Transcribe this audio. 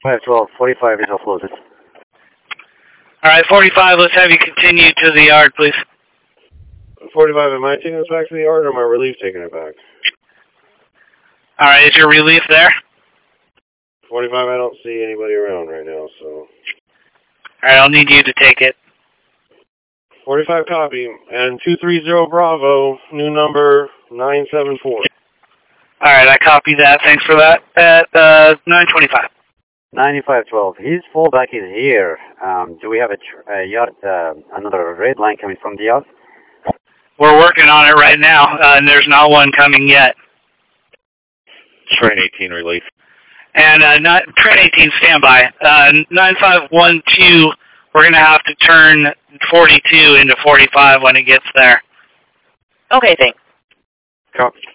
512, 45 is offloaded. All right, 45, let's have you continue to the yard, please. 45, am I taking this back to the yard or am I relief taking it back? All right, is your relief there? 45, I don't see anybody around right now, so. All right, I'll need you to take it. 45 copy, and 230 Bravo, new number 974. All right, I copy that. Thanks for that. At 925. 9512, his fallback is here. Do we have a yard, another red line coming from the yard? We're working on it right now, and there's not one coming yet. Train 18 relief. And Train 18 standby. 9512, we're going to have to turn 42 into 45 when it gets there. Okay, thanks. Copy.